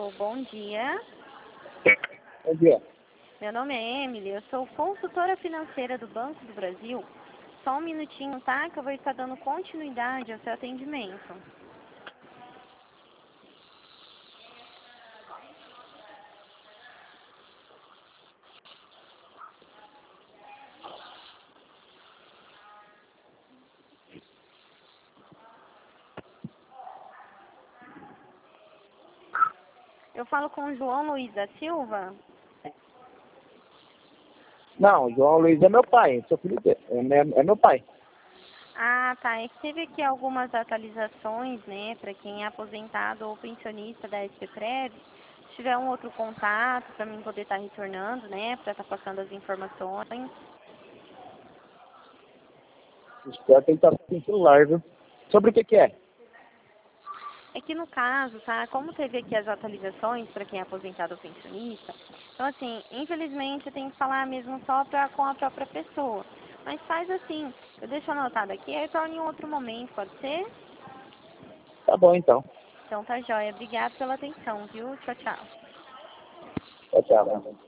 Alô, bom dia. Bom dia. Meu nome é Emily, eu sou consultora financeira do Banco do Brasil. Só um minutinho, tá? Que eu vou estar dando continuidade ao seu atendimento. Eu falo com o João Luiz da Silva. Não, João Luiz é meu pai, sou filho dele. É meu pai. Ah, tá. É que teve aqui algumas atualizações, né, para quem é aposentado ou pensionista da SPPrev. Se tiver um outro contato para mim poder estar retornando, né, para estar passando as informações. Espero que ele tá sem celular, viu? Sobre o que é? É que no caso, tá, como teve aqui as atualizações para quem é aposentado ou pensionista, então assim, infelizmente eu tenho que falar mesmo só com a própria pessoa. Mas faz assim, eu deixo anotado aqui, aí eu torno em outro momento, pode ser? Tá bom, então. Então tá jóia. Obrigada pela atenção, viu? Tchau, tchau. Tchau, tchau.